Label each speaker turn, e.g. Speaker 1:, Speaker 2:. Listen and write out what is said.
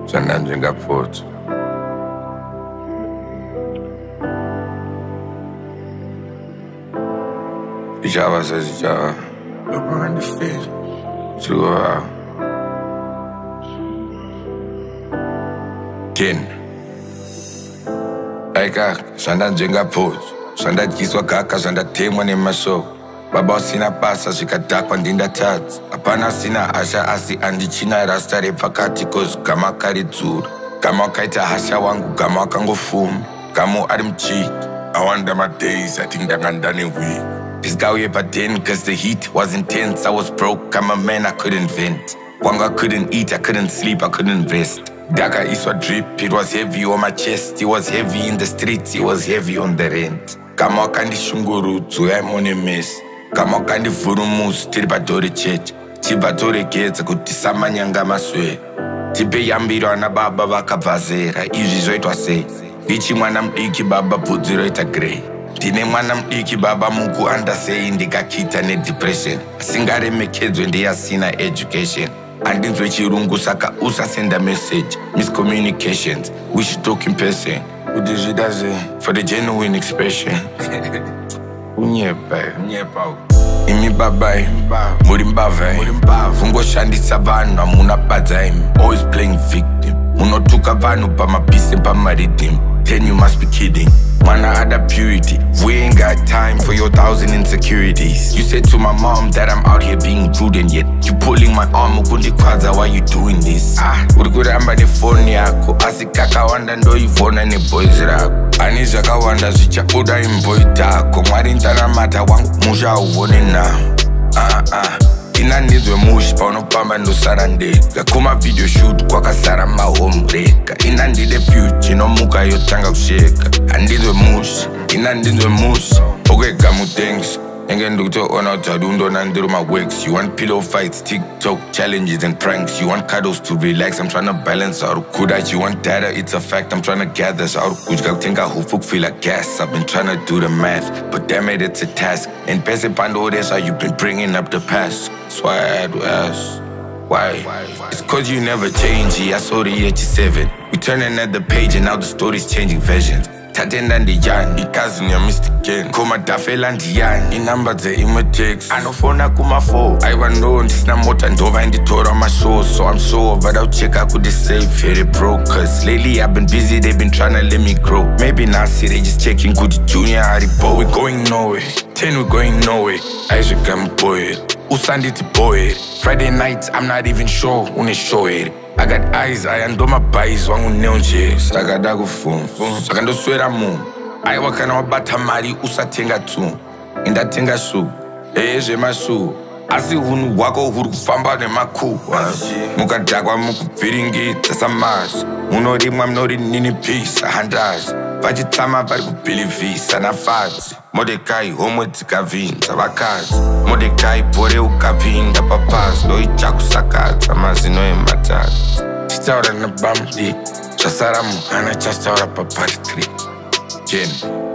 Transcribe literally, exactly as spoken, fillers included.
Speaker 1: Sanda njengaphoto. Ijava says ijava. Look around the face. Two out. Ken. Aika, sanda njengaphoto. Sanda jiswa kaka, sanda temwa nemasoko. Baba sina pasa zvikadhakwa ndindatadza. Hapana sina hasha asi andichina rasta repakati cause gama karidzura. Gama wakaita hasha wangu, gama wakangofuma. Gama ari muchiki. I wonder my days, I think ndanga ndane weak. This guy here but then cause the heat was intense. I was broke, I'm a man, I couldn't vent. Wanga I couldn't eat, I couldn't sleep, I couldn't rest. Daga iswa drip, it was heavy on my chest. It was heavy in the streets, it was heavy on the rent. Gama wakandishungurudza, I'm on a mess. Gama wakandivhurumusa tiri padhori cheche. Tibva toregedza kuti samanyanga maswera. Tipe yambiro ana baba vakabva zera. Izvi zvoitwa sei? Ndichi mwana mudiki baba bvudzi roita grey. Ndine mwana mudiki baba muku andasei ndikakita nedepression. Asingaremekedzwe ndeyasina education. Handinzwe chirungu saka usasenda message. Miscommunications, we should talk in person. Kuti zvida sei? For the genuine expression. Unyepa, unyepa. Imi babai, muri mbavai. Kungoshandisa vanhu hamuna badza imi. Always playing victim. Munotuka vanhu pamapise pamaridhim. Then you must be kidding. Mwana ada purity. We ain't got time for your thousand insecurities. You said to my mom that I'm out here being rude and yet you pulling my arm. Ukundikwadza, why you doing this? Ah, uri kuramba nefoni yako. Asi kakawanda ndoivona neboys rako. Ani zvakawanda zvichabuda imboyi tako. Mwari ndanamata wangu musha auone nawo. Ah ah. Ina ndinzwe mushi paunopamba ndosara ndega. Kuma video shoot kwakasara mahome rega. Ina ndide future inomuka yotanga kusheka. Handinzwe mushi, ina ndinzwe mushi. Okwega mutengi. Enge ndikutoona kuti adundona ndiri maworks. You want pillow fights, TikTok challenges and pranks. You want cuddles to relax, I'm trying to balance out kuda. You want data, it's a fact, I'm trying to gather. Out kudya kutenga hufu kufila gas. I've been trying to do the math, but damn it, it's a task. And pese pando desa, you've been bringing up the past. That's why I had to ask, why? It's cause you never change, I saw the eighty-seven. We turning at the page and now the story's changing versions. Tatenda ndiyani, cousin ya Mister Ken. Kuma dafela ndiyani, inamba ze imatex. Anofona kuma four. Aiwa no, ndisina mota ndova inditora my show. So I'm sure, but I'll check out with the safe, very broke. Cause lately I've been busy, they've been trying to let me grow. Maybe now see they just checking good junior haribo. We going nowhere, ten we going nowhere. I should come boy, usanditi boy. Friday nights, I'm not even sure, une show it. I got eyes, I ando my buys, wangu neonje. Saka dagu fun, saka ndo swera mu. I wakana wabata mari usatenga tu. Inda tenga su, eje masu. Asi hunu wako huru kufamba ne maku. Muka dagwa muku viringi, tasa mas. Munori mwamnori nini peace, a handas. Vajitama vari kupilivisa na fadzi. Modekai homwe dzikavinza vakadzi. Modekai bore ukapinda papazi. Ndoita kusakadza mazino ematadzi. Chitaura nabamdi, zvasara muhana chasitaura papari three. Jen.